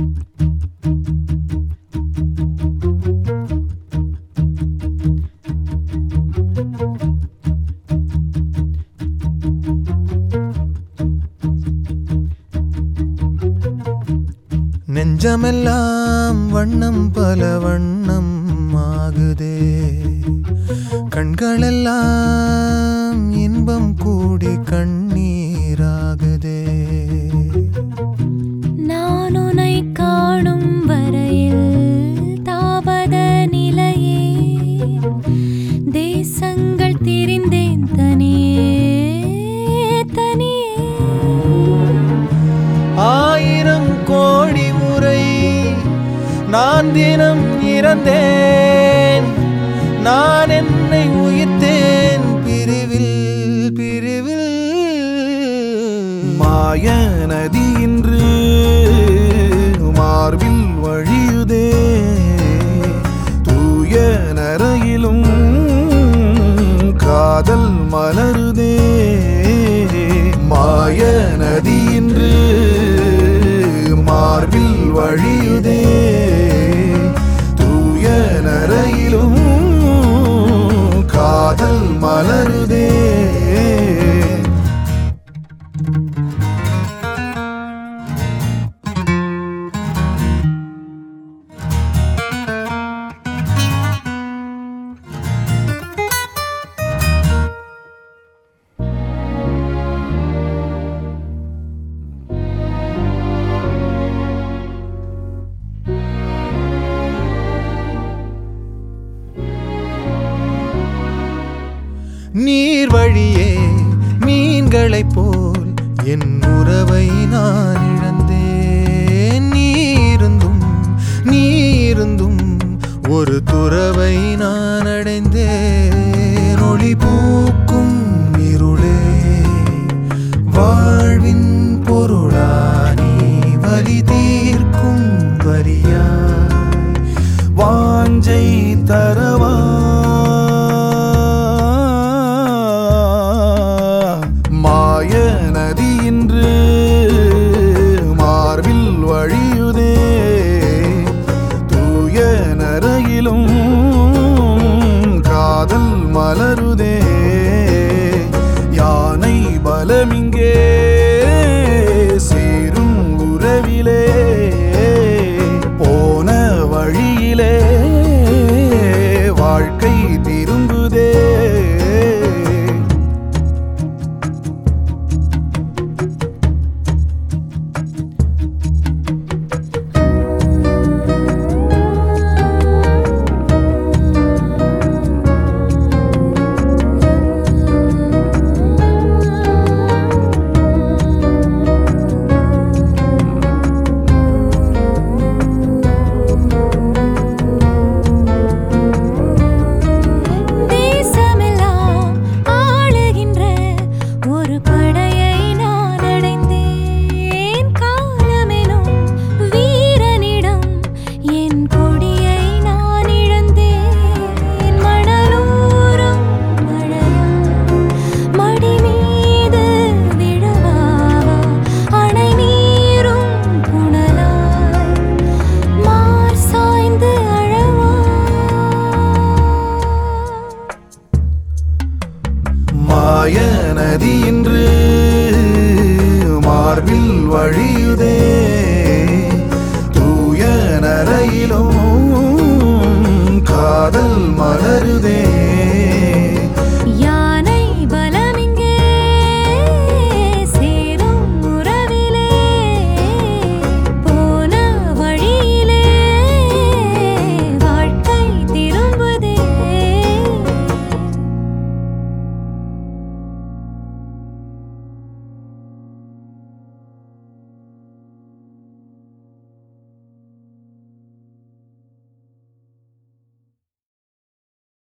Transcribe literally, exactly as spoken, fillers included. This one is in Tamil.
நெஞ்சமெல்லாம் வண்ணம் பல வண்ணம் ஆகுதே, கண்களெல்லாம் இன்பம் கூடி கண்ணீராகுதே. நான் உன்னை காணும் வரையில் தாவத நிலையே, தேசங்கள் திரிந்தேன் தனியே தனியே. ஆயிரம் கோடி முறை நான் தினம் இறந்தேன், நான் என்னை உயிர்த்தேன் பிரிவில் பிரிவில். மாய நதி இன்று மார்பில் வழியுதே, தூய நரையிலும் காதல் மலருதே. மாய நதி இன்று மார்பில் வழியுதே, தூய நரையிலும் காதல் மலருதே. நீர் வழியே மீன்களைப் போல் என் உறவை நான் இழந்தேன். நீருந்தும் நீருந்தும் ஒரு துறவை நான் அடைந்தேன். ஒளி பூக்கும் இருளே வாழ்வின் பொருளானி, வலி தீர்க்கும் வரியாய் வாஞ்சை தரவா